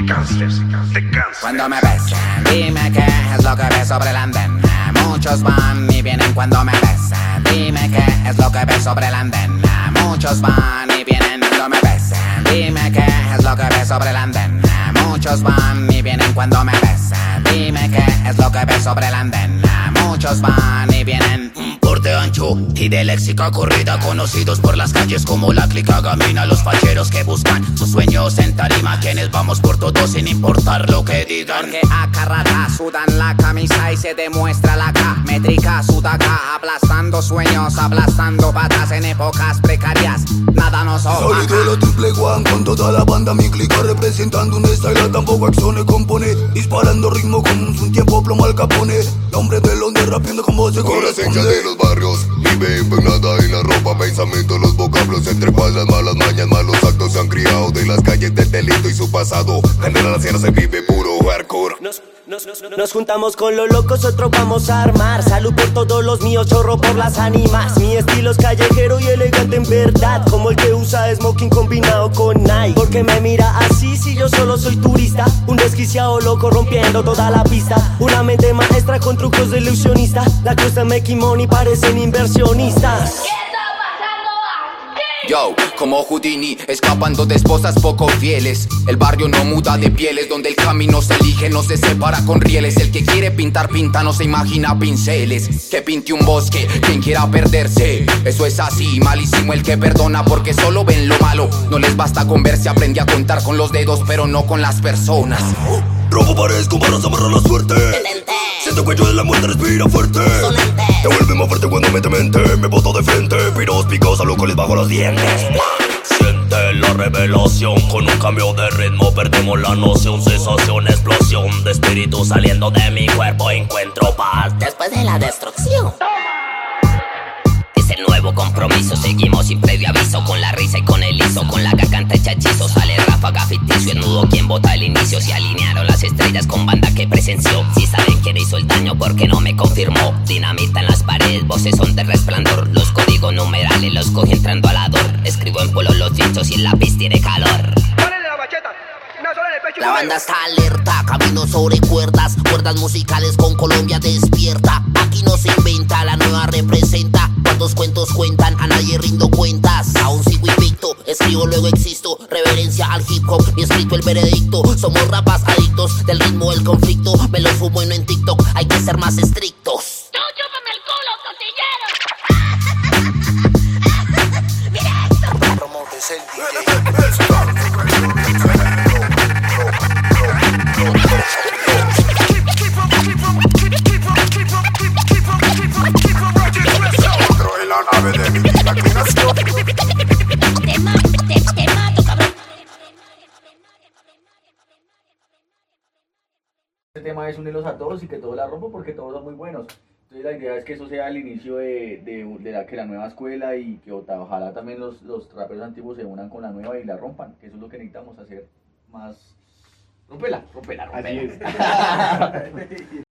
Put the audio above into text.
Cuando me besan, dime qué es lo que ves sobre el andén. Muchos van y vienen cuando me besan. Dime qué es lo que ves sobre el andén. Muchos van y vienen cuando me besan. Dime qué es lo que ves sobre el andén. Muchos van y vienen cuando me besan. Dime qué es lo que ves sobre el andén. Muchos van y vienen. Porte ancho y de léxica corrida, conocidos por las calles como la clica gamina. Los facheros que buscan sus sueños en tarima, quienes vamos por todo sin importar lo que digan. Porque acá rata sudan la camisa y se demuestra la K métrica sudaca, aplastando sueños, aplastando patas en épocas precarias. Nada nos opaca. Salí de la triple one con toda la banda, mi clica representando un style, tampoco acciones compone, disparando ritmo como un tiempo plomo al Capone. Nombre de donde rapiendo con voz de con la esencia de los barrios, vive impregnada en la ropa, pensamiento, los vocablos, entre las malas mañas, malos actos se han criado de las calles del delito y su pasado. En la sierra se vive puro hardcore. Nos juntamos con los locos, otros vamos a armar. Salud por todos los míos, chorro por las ánimas. Mi estilo es callejero y elegante en verdad, como el que usa smoking combinado con Nike. Porque me mira así si yo solo soy turista, un desquiciado loco rompiendo toda la pista. Una mente maestra con trucos de ilusionista. La cosa making money parecen inversionistas. Yo, como Houdini, escapando de esposas poco fieles. El barrio no muda de pieles, donde el camino se elige, no se separa con rieles. El que quiere pintar, pinta, no se imagina pinceles. Que pinte un bosque, quien quiera perderse. Eso es así, malísimo el que perdona, porque solo ven lo malo. No les basta con verse, aprendí a contar con los dedos, pero no con las personas. Robo paredes con varas, amarra la suerte. Siento cuello de la muerte, respira fuerte. Te vuelve más fuerte cuando mete mente. Me boto de frente, piros picos a loco les bajo los dientes. Siente la revelación, con un cambio de ritmo perdemos la noción. Sensación, explosión de espíritu saliendo de mi cuerpo. Encuentro paz después de la destrucción. Es el nuevo compromiso, seguimos sin previo aviso. Con la risa y con el liso, con la que canta el chachizo. Sale ráfaga ficticio, el nudo quien vota al inicio. Se alinearon las estrellas con banda que presenció. Si saben quién hizo el daño, porque no me confirmó. Dinamita en las paredes, voces son de resplandor. Los códigos numerales los cogí entrando al ador. Escribo en polo los dichos y el lápiz tiene calor. La banda está alerta, camino sobre cuerdas, cuerdas musicales con Colombia despierta. Aquí no se inventa, la nueva representa. Cuantos cuentos cuentan, a nadie rindo cuentas. Aún sigo invicto, escribo luego existo. Reverencia al hip hop, mi escrito el veredicto. Somos rapas adictos del ritmo del conflicto. Me lo fumo y no en TikTok, hay que ser más estrictos. ¡Tú chúpame el culo, costillero! ¡Mira esto! Promotes el DJ. Este tema es unirlos a todos y que todos la rompan porque todos son muy buenos. Entonces la idea es que eso sea el inicio de la nueva escuela y que ojalá también los raperos antiguos se unan con la nueva y la rompan, que eso es lo que necesitamos hacer más. Rompela. Así es.